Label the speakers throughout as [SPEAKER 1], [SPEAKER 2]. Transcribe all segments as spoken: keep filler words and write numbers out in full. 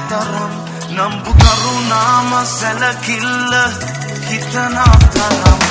[SPEAKER 1] තරම් නම්බු කරුණාම සැලකිල්ල හිතනා තරම්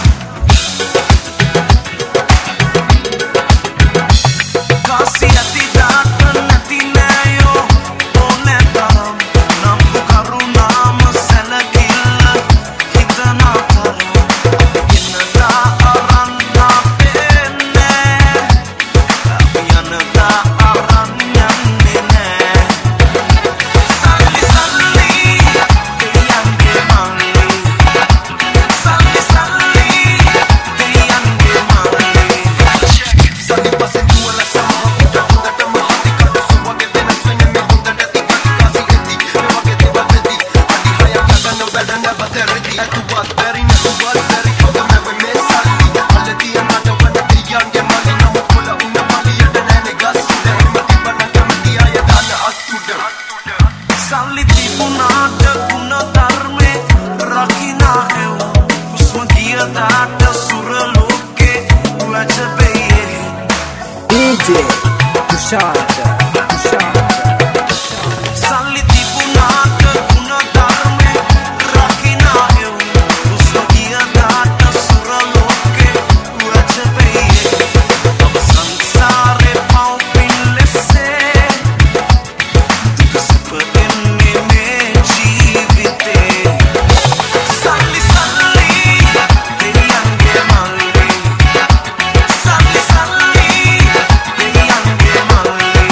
[SPEAKER 1] කාසි ඇති දාට නැති නෑයෝ ඕනෑ තරම් නම්බු කරුණාම සැලකිල්ල හිතනා තරම් ඉන්නදා අරන්නා පෙන්නේ අපි යනදා අරන් යන්නේ නෑ සල්ලි සල්ලි දෙයන්ගේ මල්ලි සල්ලි සල්ලි දෙයන්ගේ මල්ලි සල්ලි පස්සේ දුවල සමහ උඩ හොඳට මහති කඩ සුවගේ දෙන ස්වෙන්නේ මේ හොඳට ටිකක් කාසි ඇති මේ වගේ දේවල් දෙති අඩි හයක් ගන්න වැඩ නැවතරෙදි අතුවත් බැරි නැතුවත් බැරි හොඳ නැවෙ මේ සල්ලි අල්ලදී යන්නට වඩ දෙයන්ගේ මල්ලි නමුත් කොළ උන්න මලියට නෑනේ ගස් උඩ එම තිබ්බන කැමති අය දාන්න අත් උඩ සල්ලි තිබුණාට ගුණ ධර්මේ රකිනා එව් හුස්ම ගියදාට සුර ලෝකේ වැජබේ
[SPEAKER 2] D J Tushar Tushar
[SPEAKER 1] සල්ලි තිබුණාට ගුණ ධර්මේ රකිනා එව් හුස්ම ගියදාට සුර ලෝකේ වැජබේ ඔබ සංසාරේ පව්පින් ලෙසේ දුක සුප එන්නේ මේ ජීවිතේ සල්ලි සල්ලි දෙයන්ගේ මල්ලි සල්ලි සල්ලි දෙයන්ගේ මල්ලි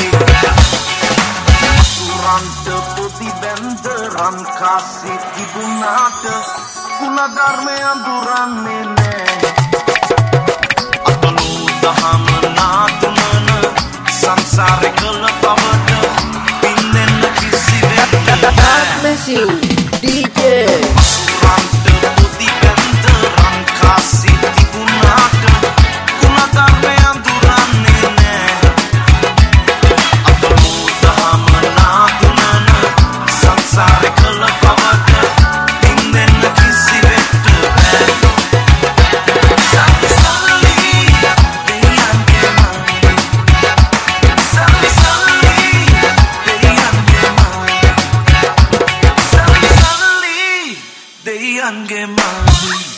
[SPEAKER 1] උරන්ට පොති බැන්ද රන් කාසි තිබුණාට ගුණ ධර්මය අඳුරන්නේ නෑ අතලු දහම නාතුනන සංසාරේ කළ පවට පින්නෙන්න කිසිවෙක්
[SPEAKER 2] God
[SPEAKER 1] නෑ
[SPEAKER 2] bless you D J
[SPEAKER 1] උරන්ට පොති බැන්ද රන් කාසි තිබුණාට ගුණ ධර්මය අඳුරන්නේ නෑ අතලු දහම නාතුනන සංසාරේ කළ පවට පින්නෙන්න කිසිවෙක් නෑ සල්ලි සල්ලි දෙයන්ගේ මල්ලි සල්ලි සල්ලි දෙයන්ගේ මල්ලි සල්ලි සල්ලි දෙයන්ගේ මල්ලි